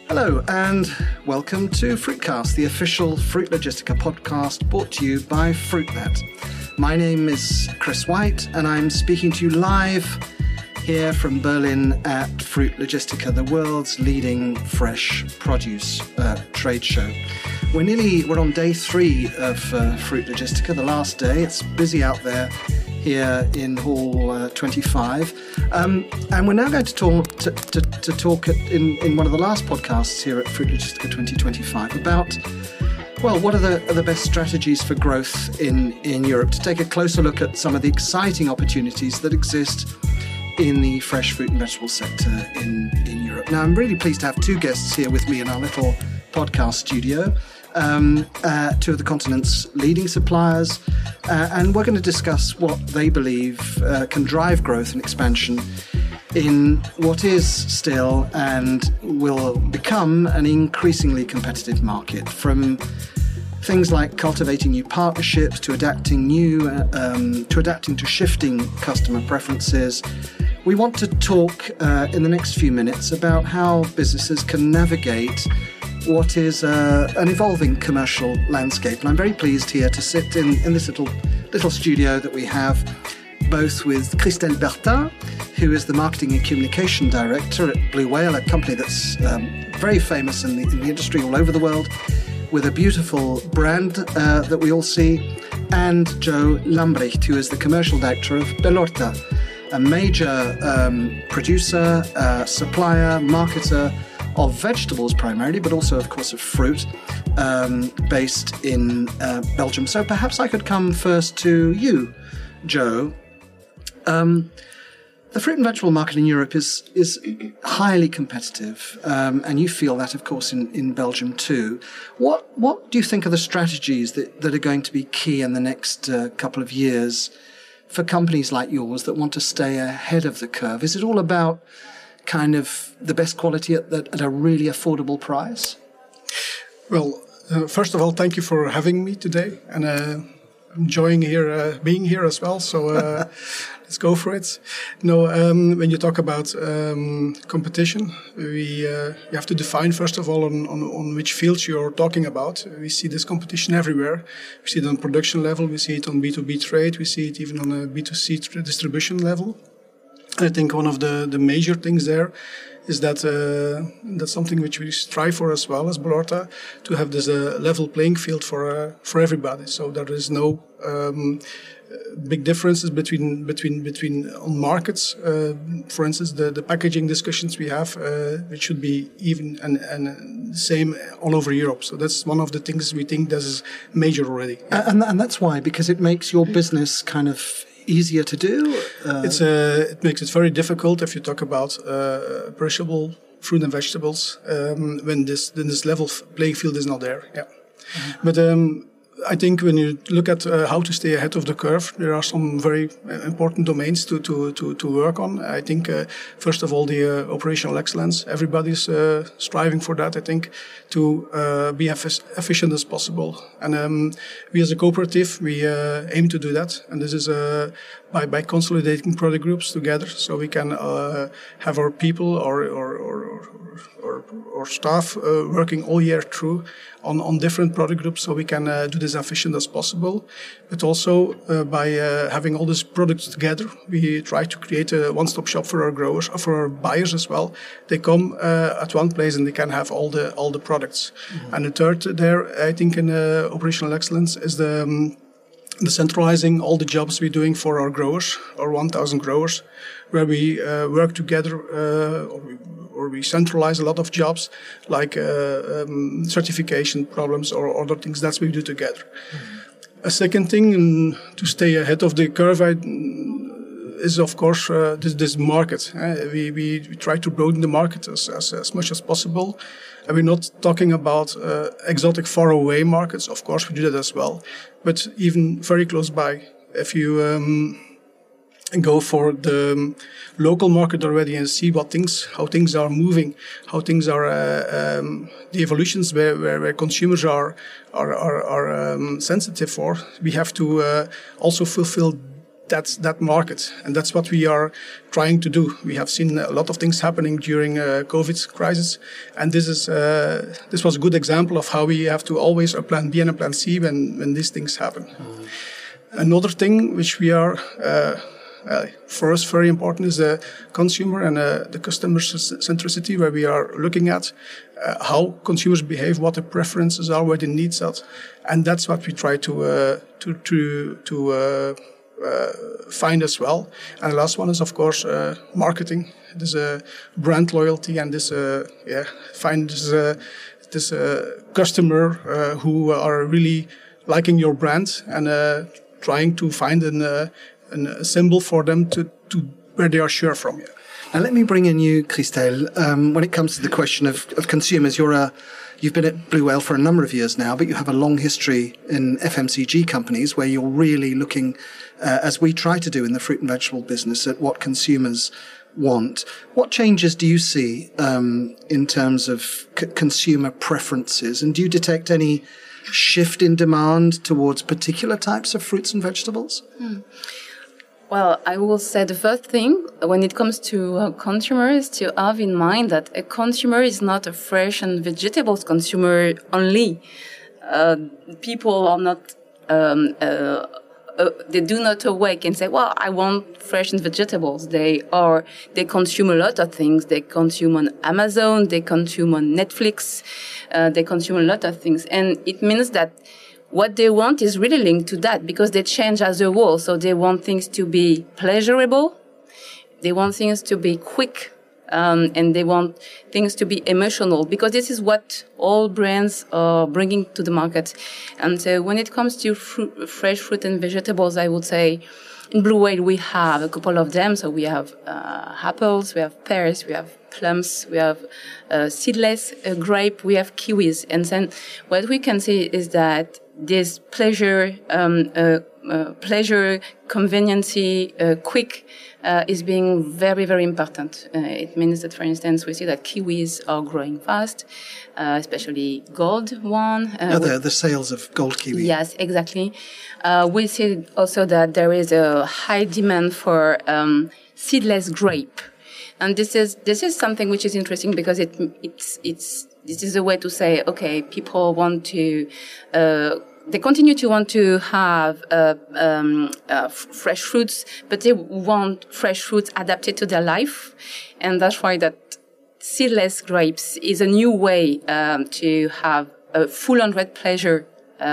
Hello and welcome to Fruitcast, the official Fruit Logistica podcast brought to you by FruitNet. My name is Chris White and I'm speaking to you live here from Berlin at Fruit Logistica, the world's leading fresh produce trade show. We're on day 3 of Fruit Logistica, the last day. It's busy out there here in Hall 25. And we're now going to talk in one of the last podcasts here at Fruit Logistica 2025 about, well, what are the best strategies for growth in Europe, to take a closer look at some of the exciting opportunities that exist in the fresh fruit and vegetable sector in Europe. Now, I'm really pleased to have 2 guests here with me in our little podcast studio. 2 of the continent's leading suppliers, and we're going to discuss what they believe can drive growth and expansion in what is still and will become an increasingly competitive market, from things like cultivating new partnerships to adapting to shifting customer preferences. We want to talk in the next few minutes about how businesses can navigate what is an evolving commercial landscape. And I'm very pleased here to sit in this little studio that we have, both with Christelle Bertin, who is the Marketing and Communication Director at Blue Whale, a company that's very famous in the industry all over the world, with a beautiful brand that we all see, and Joe Lambrecht, who is the Commercial Director of Bellorta, a major producer, supplier, marketer of vegetables primarily, but also, of course, of fruit, based in Belgium. So perhaps I could come first to you, Joe. The fruit and vegetable market in Europe is highly competitive, and you feel that, of course, in Belgium too. What do you think are the strategies that are going to be key in the next couple of years for companies like yours that want to stay ahead of the curve? Is it all about kind of the best quality at a really affordable price? Well, first of all, thank you for having me today, and I'm enjoying being here as well. So let's go for it. When you talk about competition, you have to define first of all on which fields you're talking about. We see this competition everywhere. We see it on production level. We see it on B2B trade. We see it even on a B2C distribution level. I think one of the major things there is that that's something which we strive for as well as Bellorta, to have this level playing field for everybody. So there is no big differences between on markets. For instance, the packaging discussions we have, which should be even and same all over Europe. So that's one of the things we think that is major already. And that's why, because it makes your business kind of easier to do? It makes it very difficult if you talk about perishable fruit and vegetables when this level playing field is not there. Yeah, but I think when you look at how to stay ahead of the curve, there are some very important domains to work on. I think first of all, the operational excellence. Everybody's striving for that. I think to be efficient as possible. And we as a cooperative, we aim to do that. And this is by consolidating product groups together, so we can have our people or staff working all year through on different product groups, so we can do this efficient as possible. But also by having all these products together, we try to create a one-stop shop for our growers, for our buyers as well. They come at one place and they can have all the products. Mm-hmm. And the third there, I think, in operational excellence is the centralizing all the jobs we're doing for our growers, our 1,000 growers, where we work together, or we centralize a lot of jobs, like certification problems or other things that we do together. Mm-hmm. A second thing to stay ahead of the curve is, of course, this market. We try to broaden the market as much as possible. And we're not talking about exotic faraway markets. Of course, we do that as well. But even very close by, if you go for the local market already and see how things are moving, how things are, the evolutions where consumers are sensitive for, we have to also fulfill that market, and that's what we are trying to do. We have seen a lot of things happening during COVID crisis, and this was a good example of how we have to always a plan B and a plan C when these things happen. Another thing which we are for us very important is the consumer and the customer centricity, where we are looking at how consumers behave, what the preferences are, where the needs are, and that's what we try to find as well. And the last one is, of course, marketing. There's brand loyalty, and find this customer who are really liking your brand, and trying to find a symbol for them to where they are sure from. Yeah. Now let me bring in you, Christelle. When it comes to the question of consumers, you've been at Blue Whale for a number of years now, but you have a long history in FMCG companies where you're really looking, as we try to do in the fruit and vegetable business, at what consumers want. What changes do you see in terms of consumer preferences? And do you detect any shift in demand towards particular types of fruits and vegetables? Well, I will say the first thing when it comes to consumers to have in mind that a consumer is not a fresh and vegetables consumer only. People are not, they do not awake and say, well, I want fresh and vegetables. They consume a lot of things. They consume on Amazon, they consume on Netflix, they consume a lot of things. And it means that what they want is really linked to that, because they change as a whole. So they want things to be pleasurable, they want things to be quick, and they want things to be emotional, because this is what all brands are bringing to the market. And so when it comes to fresh fruit and vegetables, I would say in Blue Whale we have a couple of them. So we have apples, we have pears, we have plums, we have seedless grape, we have kiwis. And then what we can see is that this pleasure, conveniency, quick, is being very, very important. It means that, for instance, we see that kiwis are growing fast, especially gold one. The sales of gold kiwi. Yes, exactly. We see also that there is a high demand for seedless grape. And this is something which is interesting, because this is a way to say, okay, people want to, they continue to want to have fresh fruits, but they want fresh fruits adapted to their life, and that's why that seedless grapes is a new way to have a full on red pleasure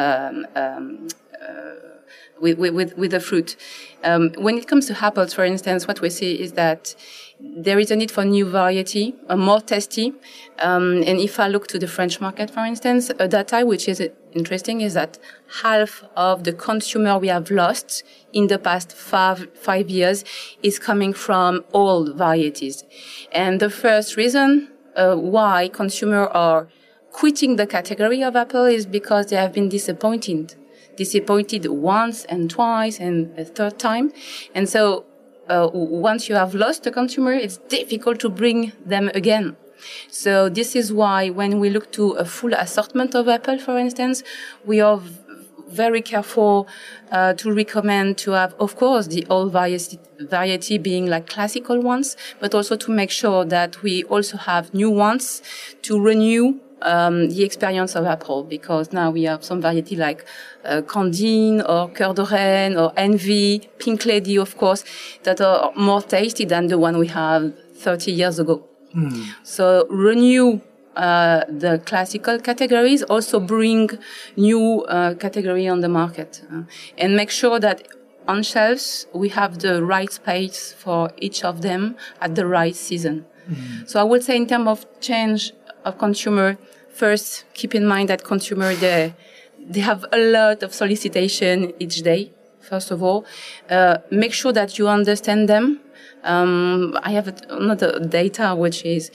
with the fruit. When it comes to apples, for instance, what we see is that there is a need for new variety, more tasty. And if I look to the French market, for instance, data which is interesting is that half of the consumer we have lost in the past five years is coming from old varieties. And the first reason why consumers are quitting the category of apple is because they have been disappointed once and twice and a third time. And so once you have lost a consumer, it's difficult to bring them again. So this is why when we look to a full assortment of apple, for instance, we are very careful to recommend to have, of course, the old variety being like classical ones, but also to make sure that we also have new ones to renew the experience of apple, because now we have some variety like Candine or Cœur de Reine or Envy, Pink Lady, of course, that are more tasty than the one we had 30 years ago. So renew the classical categories, also bring new category on the market, and make sure that on shelves we have the right space for each of them at the right season. So I would say in terms of change of consumer, first keep in mind that consumer they have a lot of solicitation each day. First of all, make sure that you understand them. I have another data which is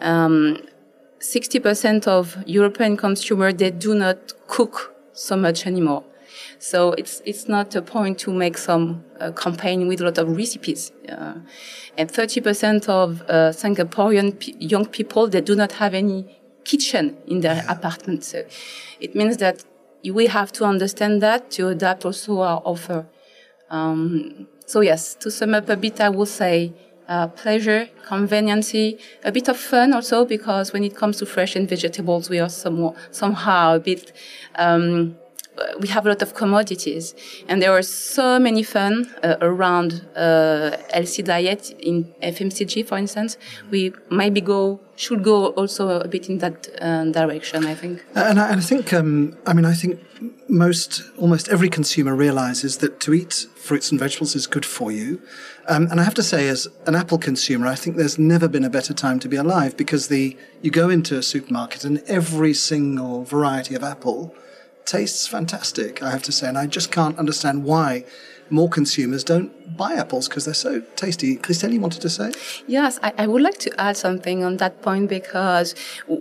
60% of European consumers, they do not cook so much anymore. So it's not a point to make some campaign with a lot of recipes. And 30% of Singaporean young people, they do not have any kitchen in their apartment. So it means that we have to understand that to adapt also our offer. So yes, to sum up a bit, I would say pleasure, conveniency, a bit of fun also, because when it comes to fresh and vegetables, we are somehow a bit, we have a lot of commodities. And there are so many fun around healthy diet in FMCG, for instance. We maybe should go also a bit in that direction, I think. And I think, I think almost every consumer realizes that to eat fruits and vegetables is good for you. And I have to say, as an apple consumer, I think there's never been a better time to be alive, because you go into a supermarket and every single variety of apple tastes fantastic, I have to say. And I just can't understand why more consumers don't buy apples, because they're so tasty. Christelle, you wanted to say? Yes, I would like to add something on that point, because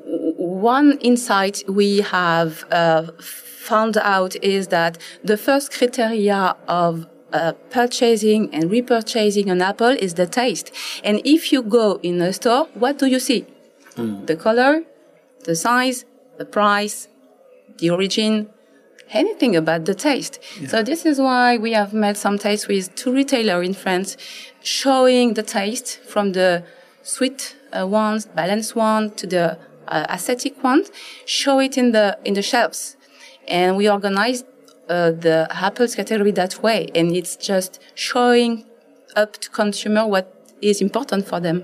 one insight we have found out is that the first criteria of purchasing and repurchasing an apple is the taste. And if you go in a store, what do you see? The color, the size, the price, the origin, anything about the taste. Yeah. So this is why we have made some tests with 2 retailers in France, showing the taste from the sweet ones, balanced one, to the aesthetic ones, show it in the shelves. And we organized the apples category that way, and it's just showing up to consumer what is important for them.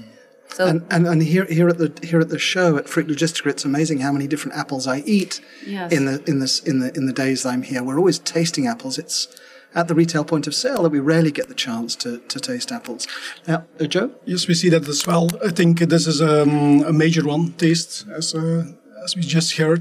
So and here at the show at Fruit Logistica, it's amazing how many different apples I eat. Yes. in the days I'm here. We're always tasting apples. It's at the retail point of sale that we rarely get the chance to taste apples. Now, Joe? Yes, we see that as well. I think this is a major one, taste, as we just heard.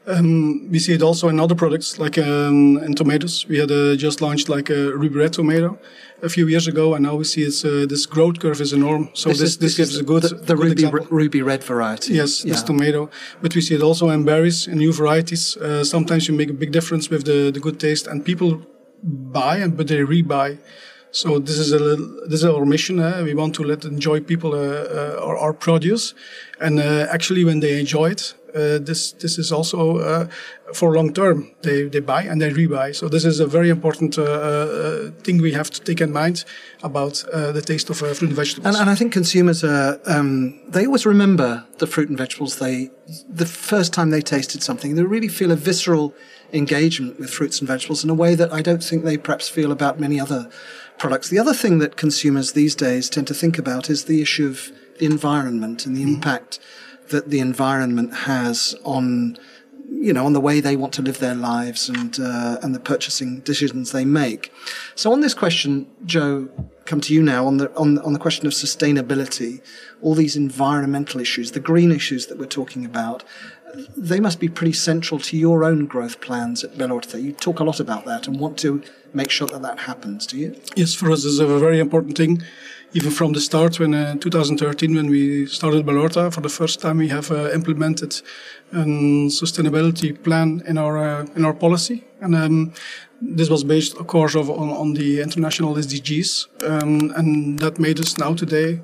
We see it also in other products, like in tomatoes. We had just launched like a Ruby Red tomato a few years ago, and now we see this growth curve is enormous. So this gives a good the Ruby Red variety. Yes, this tomato. But we see it also in berries, in new varieties. Sometimes you make a big difference with the good taste, and people buy, but they rebuy. So this is our mission. We want to enjoy people our produce, and actually when they enjoy it, this is also for long term. They buy and they rebuy. So this is a very important thing we have to take in mind about the taste of fruit and vegetables. And I think consumers they always remember the fruit and vegetables. The first time they tasted something, they really feel a visceral engagement with fruits and vegetables in a way that I don't think they perhaps feel about many other products. The other thing that consumers these days tend to think about is the issue of the environment and the impact that the environment has on the way they want to live their lives and the purchasing decisions they make. So on this question, Joe, come to you now on the question of sustainability, all these environmental issues, the green issues that we're talking about. They must be pretty central to your own growth plans at Belle Orte. You talk a lot about that and want to make sure that happens, do you? Yes, for us, this is a very important thing. Even from the start, when 2013, when we started Belle Orte, for the first time we have implemented a sustainability plan in our policy, and this was based, of course, on the international SDGs, and that made us now today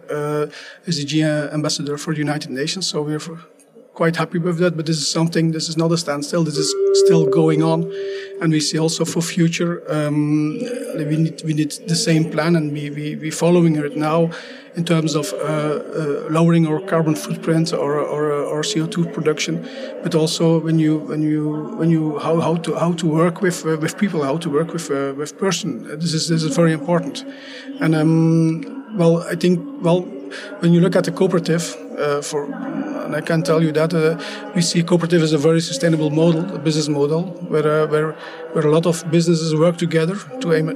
SDG ambassador for the United Nations. So we're quite happy with that, but this is not a standstill. This is still going on, and we see also for future we need the same plan, and we following it now in terms of lowering our carbon footprint or CO2 production, but also when you how to work with people, how to work with person. This is very important, and I think when you look at the cooperative, and I can tell you that we see cooperative as a very sustainable model, a business model, where a lot of businesses work together to aim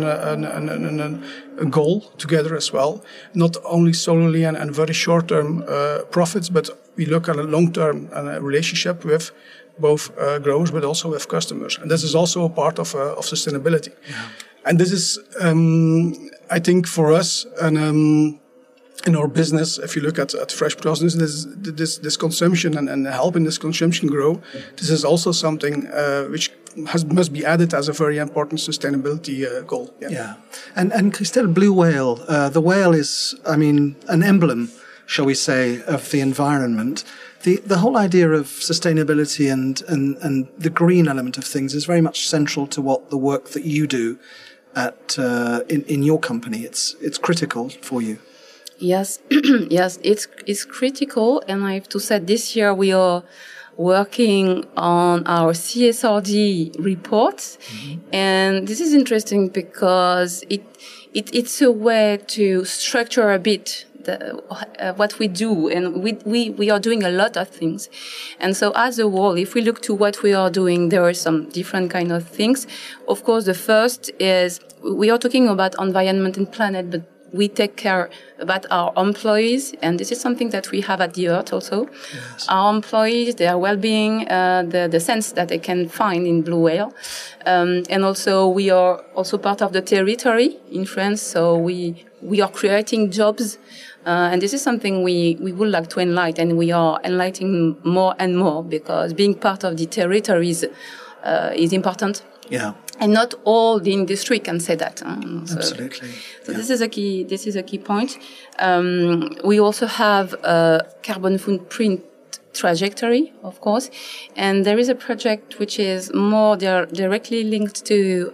a goal together as well, not only solely and very short-term profits, but we look at a long-term relationship with both growers, but also with customers, and this is also a part of sustainability. Yeah. And this is, I think, for us and. In our business, if you look at fresh produce, this consumption and helping this consumption grow, this is also something which must be added as a very important sustainability goal. Yeah. And Christelle, blue whale, the whale is, an emblem, shall we say, of the environment. The whole idea of sustainability and the green element of things is very much central to what the work that you do in your company. It's critical for you. Yes, yes, it's critical, and I have to say this year we are working on our CSRD reports, and this is interesting because it's a way to structure a bit what we do, and we are doing a lot of things. And so as a whole, if we look to what we are doing, there are some different kind of things. Of course, the first is we are talking about environment and planet, but we take care about our employees, and this is something that we have at the Earth also. Yes. Our employees, their well-being, the sense that they can find in Blue Whale. And also we are also part of the territory in France, so we are creating jobs. And this is something we would like to enlighten, and we are enlightening more and more, because being part of the territories is important. Yeah. And not all the industry can say that. Absolutely. So this is a key point. We also have a carbon footprint trajectory, of course, and there is a project which is more directly linked to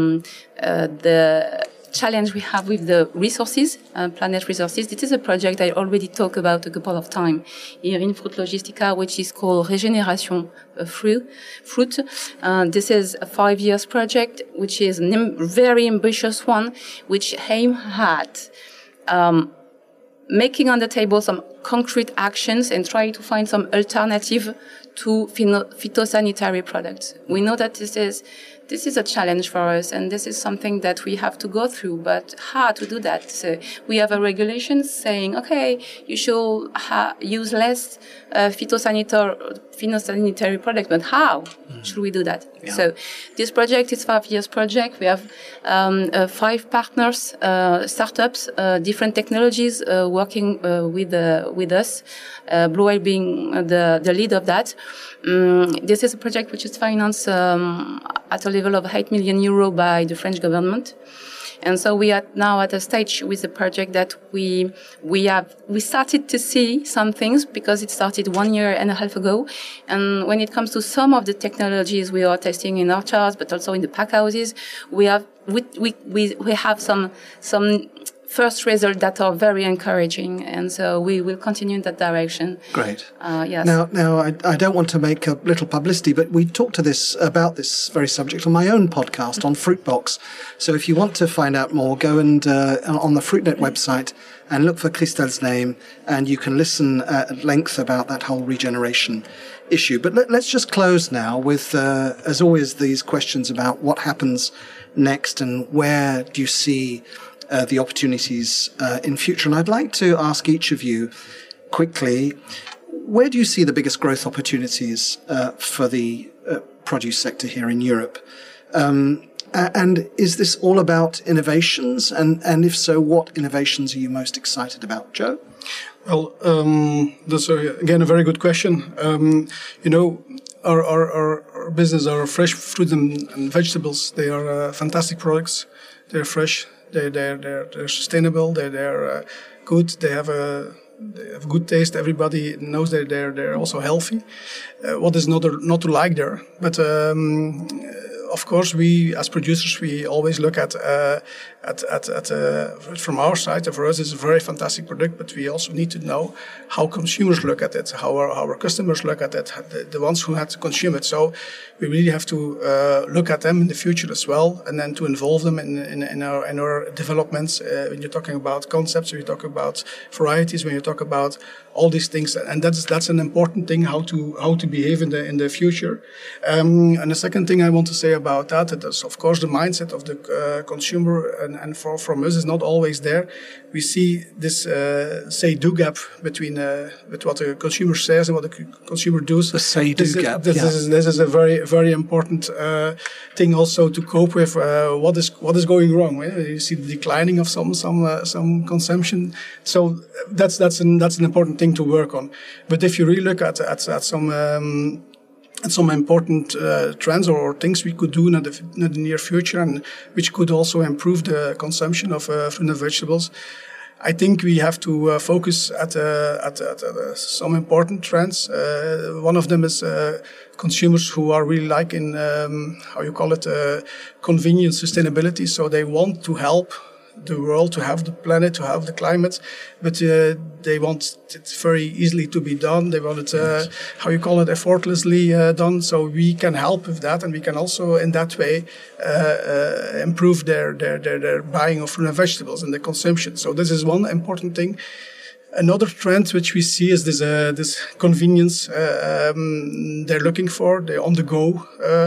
the challenge we have with the resources, planet resources. This is a project I already talked about a couple of times here in Fruit Logistica, which is called Régénération Fruit. This is a 5 years project, which is a very ambitious one, which aim at making on the table some concrete actions and try to find some alternative to phytosanitary products. We know that this is a challenge for us, and this is something that we have to go through. But how to do that? So we have a regulation saying, okay, you should use less phytosanitary products, but how should we do that? Yeah. So this project is 5 years project. We have 5 partners, startups, different technologies working with us. Blue Whale being the lead of that. This is a project which is financed at a level of 8 million euro by the French government. And so we are now at a stage with the project that we started to see some things, because it started 1.5 years ago. And when it comes to some of the technologies we are testing in orchards, but also in the pack houses, we have some first results that are very encouraging, and so we will continue in that direction. Great. Yes. Now, I don't want to make a little publicity, but we talked about this very subject on my own podcast on Fruitbox. So if you want to find out more, go and on the FruitNet website and look for Christel's name, and you can listen at length about that whole regeneration issue. But let's just close now with, as always, these questions about what happens next and where do you see the opportunities in future. And I'd like to ask each of you quickly, where do you see the biggest growth opportunities for the produce sector here in Europe? And is this all about innovations? And if so, what innovations are you most excited about? Joe? Well, that's again a very good question. Our business, our fresh fruit and vegetables, they are fantastic products. They're fresh. They're sustainable. They're good. They have a good taste. Everybody knows that they're also healthy. What is not to like there? But of course, we as producers, we always look at from our side. For us, it's a very fantastic product, but we also need to know how consumers look at it, how our customers look at it, the ones who had to consume it. So we really have to look at them in the future as well, and then to involve them in our developments. When you're talking about concepts, when you talk about varieties, when you talk about all these things, and that's an important thing, how to behave in the future. And the second thing I want to say about that is, of course, the mindset of the consumer, and from us is not always there. We see this say-do gap between what the consumer says and what the consumer does. The say-do gap. This is a very, very important thing also to cope with. What is going wrong? You see the declining of some consumption. So that's an important thing to work on. But if you really look at some important trends or things we could do in the near future, and which could also improve the consumption of fruit and vegetables, I think we have to focus at some important trends. One of them is consumers who are really like in convenience sustainability. So they want to help the world, to have the planet, to have the climate, but they want it very easily to be done. They want it, effortlessly done. So we can help with that, and we can also, in that way, improve their buying of fruit and vegetables and their consumption. So this is one important thing. Another trend which we see is this convenience they're looking for. They're on the go.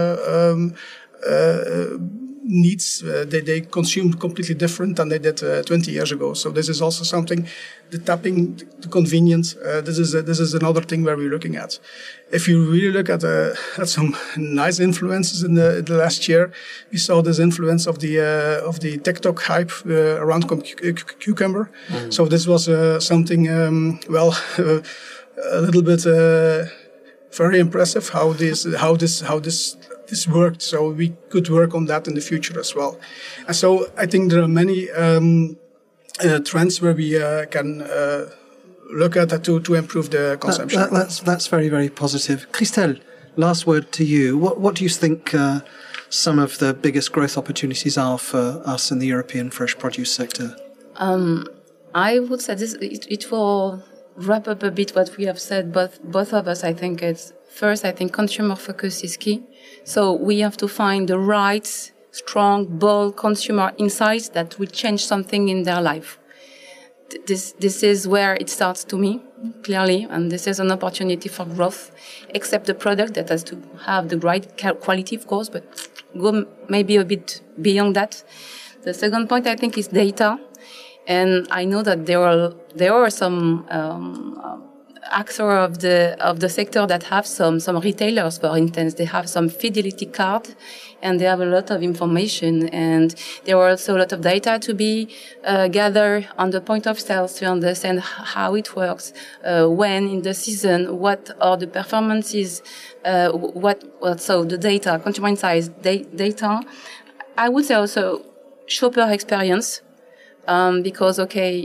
Needs they consume completely different than they did 20 years ago. So this is also something, the tapping, the convenience. This is another thing where we're looking at. If you really look at some nice influences in the last year, we saw this influence of the TikTok hype around cucumber. So this was something a little bit very impressive how this worked. So we could work on that in the future as well. And so I think there are many trends where we can look at to improve the consumption. That's very, very positive. Christelle, last word to you. What do you think some of the biggest growth opportunities are for us in the European fresh produce sector? I would say it will wrap up a bit what we have said, both of us. I think I think consumer focus is key. So we have to find the right, strong, bold consumer insights that will change something in their life. This is where it starts to me, clearly, and this is an opportunity for growth, except the product that has to have the right quality, of course, but go maybe a bit beyond that. The second point, I think, is data. And I know that there are some actors of the sector that have some retailers, for instance, they have some fidelity card, and they have a lot of information, and there are also a lot of data to be gathered on the point of sales to understand how it works, when in the season, what are the performances, so the data, consumer insights data. I would say also shopper experience, because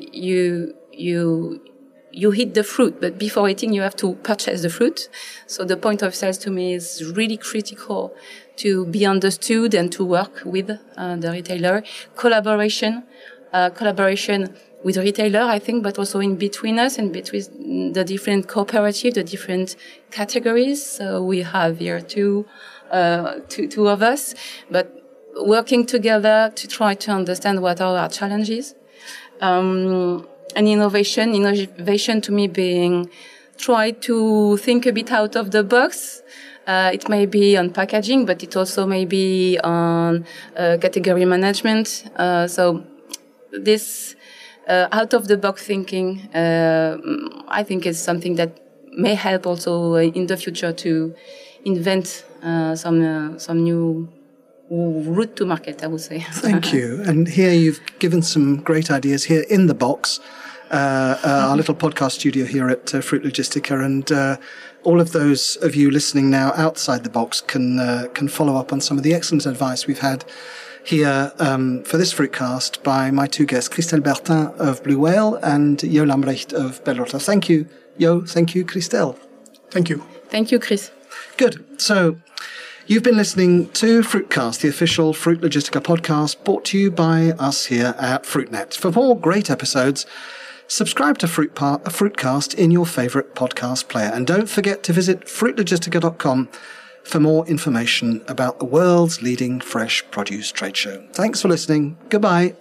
you eat the fruit, but before eating, you have to purchase the fruit. So the point of sales to me is really critical to be understood and to work with the retailer. Collaboration with the retailer, I think, but also in between us and between the different cooperatives, the different categories. So we have here two of us, but working together to try to understand what are our challenges. And innovation to me being try to think a bit out of the box. It may be on packaging, but it also may be on category management. So this out of the box thinking, I think is something that may help also in the future to invent some new route to market, I would say. Thank you. And here you've given some great ideas here in the box. Our little podcast studio here at Fruit Logistica, and all of those of you listening now outside the box can follow up on some of the excellent advice we've had here for this Fruitcast by my two guests, Christelle Bertin of Blue Whale and Jo Lambrecht of Bellrotter. Thank you, Jo. Thank you, Christelle. Thank you. Thank you, Chris. Good. So you've been listening to Fruitcast, the official Fruit Logistica podcast brought to you by us here at FruitNet. For more great episodes, subscribe to Fruitcast in your favourite podcast player. And don't forget to visit fruitlogistica.com for more information about the world's leading fresh produce trade show. Thanks for listening. Goodbye.